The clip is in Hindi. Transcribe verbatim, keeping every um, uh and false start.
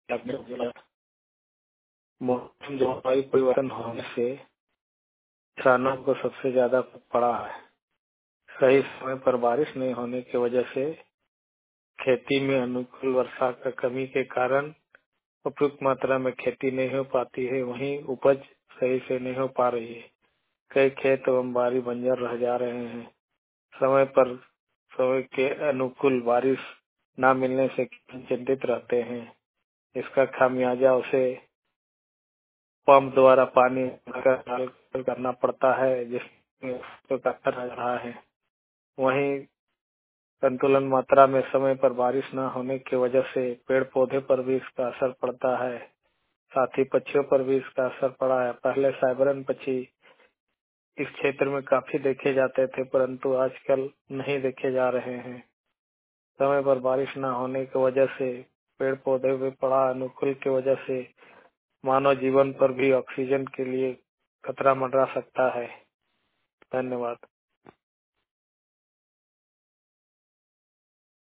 मौसम जलवायु परिवर्तन होने से किसानों को सबसे ज्यादा पड़ा है। सही समय पर बारिश नहीं होने की वजह से खेती में अनुकूल वर्षा का कमी के कारण उपयुक्त मात्रा में खेती नहीं हो पाती है। वहीं उपज सही से नहीं हो पा रही है। कई खेत एवं बाड़ी बंजर रह जा रहे हैं। समय पर समय के अनुकूल बारिश न मिलने से किसान चिंतित रहते हैं। इसका खामियाजा उसे पंप द्वारा पानी कर करना पड़ता है, जिसमें उसको कष्ट रह रहा है। वहीं संतुलन मात्रा में समय पर बारिश न होने की वजह से पेड़ पौधे पर भी इसका असर पड़ता है। साथ ही पक्षियों पर भी इसका असर पड़ा है। पहले साइबरन पक्षी इस क्षेत्र में काफी देखे जाते थे, परंतु आजकल नहीं देखे जा रहे हैं। समय पर बारिश न होने की वजह से पेड़ पौधे भी पड़ा अनुकूल की वजह से मानव जीवन पर भी ऑक्सीजन के लिए खतरा मंडरा सकता है। धन्यवाद।